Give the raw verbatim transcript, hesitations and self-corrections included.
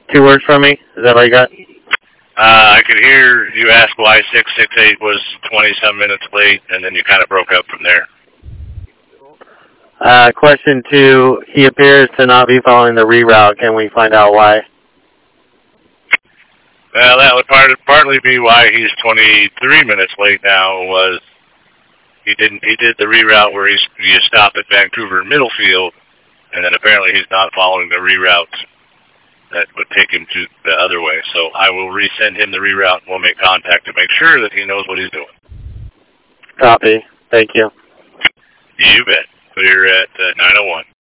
two words from me? Is that what you got? Uh, I could hear you ask why six six eight was twenty-some minutes late, and then you kind of broke up from there. Uh, question two, he appears to not be following the reroute. Can we find out why? Well, that would part, partly be why he's twenty-three minutes late now. Was he didn't he did the reroute where he's you stop at Vancouver Middlefield, and then apparently he's not following the reroute that would take him to the other way. So I will resend him the reroute, and we'll make contact to make sure that he knows what he's doing. Copy. Thank you. You bet. Clear at uh, nine oh one.